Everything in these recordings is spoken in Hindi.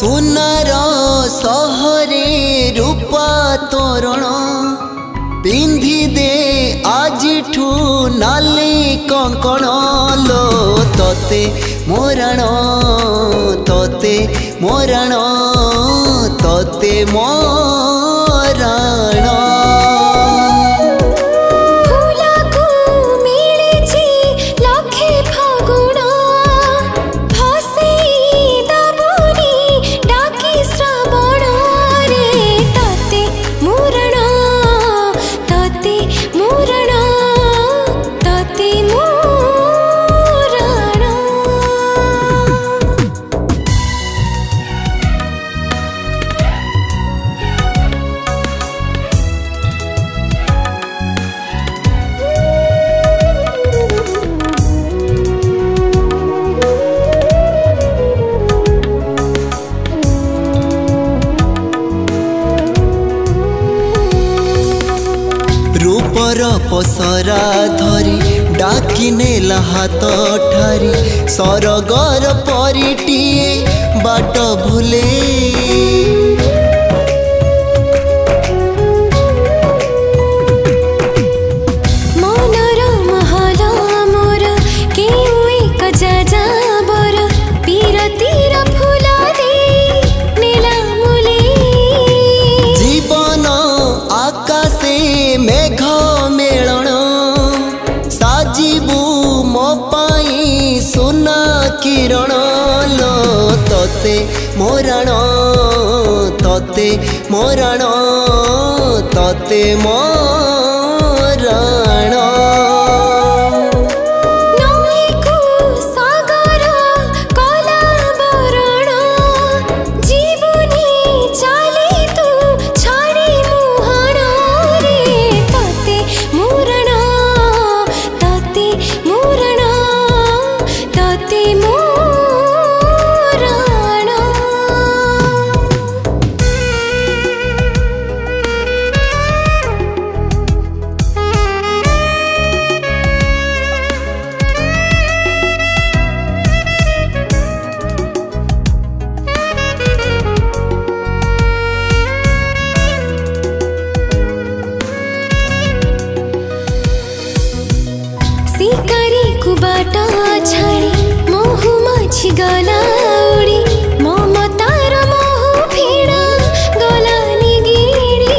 सुनार सहरे रूपा तोरण पिंधि दे आज ठू नाली कंकण लो तोते मोरण तोते मोरण तोते मोरण रूपर पसरा धरी डाकिने हाथ ठारी सरगर परिटिए बाट भूले मनर महल मोर केउ एक जाजा बर पीरतीर फूल दे नीला मुले जीवन आकाशे मेघ मेलन साजिबू मो पाई सुना किरण लो तोते मोरण तोते मोरण तोते मोरण शिकारी कुबाट छाड़ी मोहु माछी गला उड़ी ममतार मोहु फेड़ा गला निगिड़ी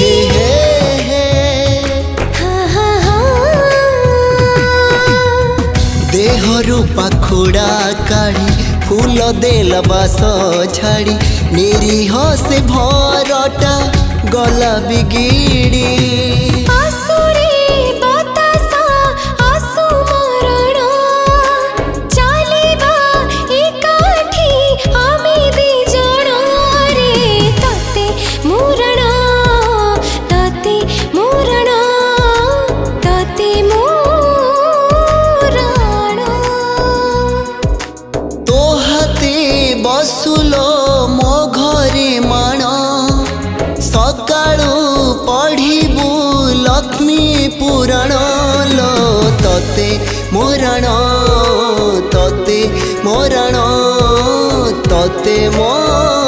देहरु पाखुड़ा काढ़ी फूल देल बास झाड़ी निरीह से भरटा गला बिगिड़ी बसुलो मो घरे माण सकाळु पढ़िबू लक्ष्मी पुराण लो तोते मोरण तोते मोरण तोते मोरण।